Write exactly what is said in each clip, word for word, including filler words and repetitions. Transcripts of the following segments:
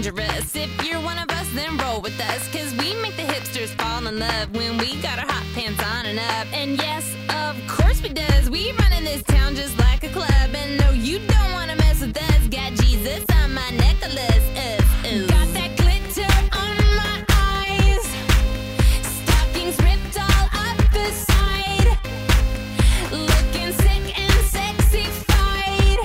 dangerous. If you're one of us, then roll with us, cause we make the hipsters fall in love when we got our hot pants on and up. And yes, of course we does. We run in this town just like a club. And no, you don't wanna mess with us. Got Jesus on my necklace. Uh, uh. Got that glitter on my eyes. Stockings ripped all up the side. Looking sick and sexified.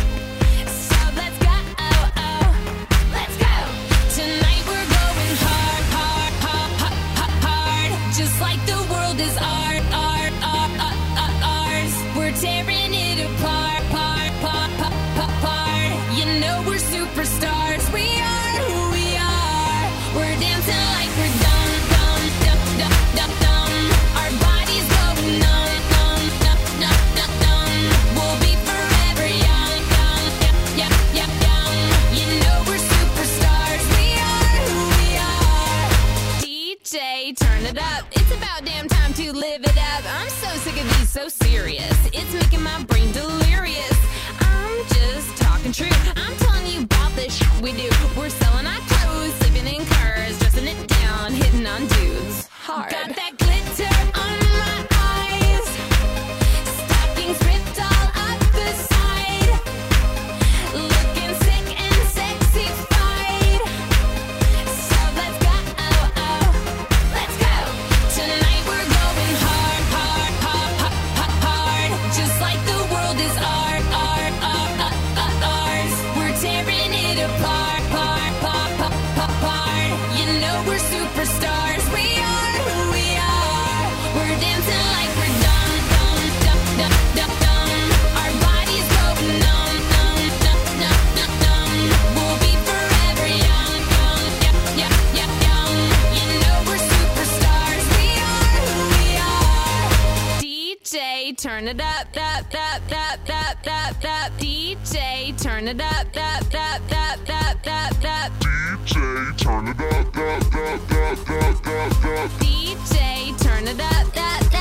So let's go, oh, oh, let's go. Tonight we're going hard, hard, hard, hard, hard. Just like the world is art, art, art, art, art, ours. We're tearing it apart, part, part, part, part, part. You know we're superstars. We are who we are. We're dancing like we're dumb, dumb, dumb, dumb, dumb, dumb. Our bodies going numb, numb, numb, numb, numb, numb. We'll be forever young, young, young, young, young, young. You know we're superstars. We are who we are. D J, turn it up. It's about damn time to live it up. I'm so sick of these so serious. It's making my brain delirious. I'm just talking true. I'm telling you about this shit we do. We're selling our clothes, sleeping in cars, dressing it down, hitting on dudes hard. Got that glitter on my eyes. Stockings ripped all up the side. Looking sick and sexified. So let's go, oh, oh, let's go. Tonight we're going hard, hard, hard, hard, hard, hard. Just like the world is art, art, art, art, art, ours. We're tearing it apart, part, part, part, part, part. You know we're superstars. We are who we are. We're dancing like we're dumb, dumb, dumb, dumb, dumb, dumb. Our bodies go numb, numb, numb, numb, numb, numb. We'll be forever young, young, young, young, young, young. You know we're superstars. We are who we are. D J, turn it up, up, up, up, up, up, up. D J, turn it up, up, up, up, up, up, up. D J, turn it up, up, up, up, up, up, up. D J, turn it up, up,